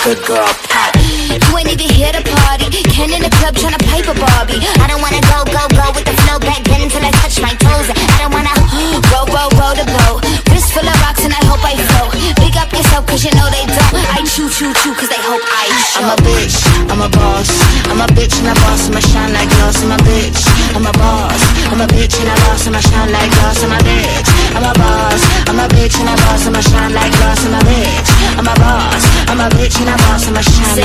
good girl pop. You ain't even here to party. Ken in the club tryna pipe a Barbie. I don't wanna go with the flow back then until I touch my toes. I don't wanna row the boat. Wrist full of rocks and I hope I float. Big up yourself cause you know they don't. I chew cause they hope I show. I'm a bitch, I'm a boss. I'm a bitch and a boss, I'ma shine like glass. I'm a bitch, I'm a boss. I'm a bitch and a boss, I'ma shine like glass. I'm a bitch, I'm a boss. I'm a bitch and a boss, I'ma shine like glass. I'm a bitch, I'm a boss. I'm a bitch and a boss, I'ma shine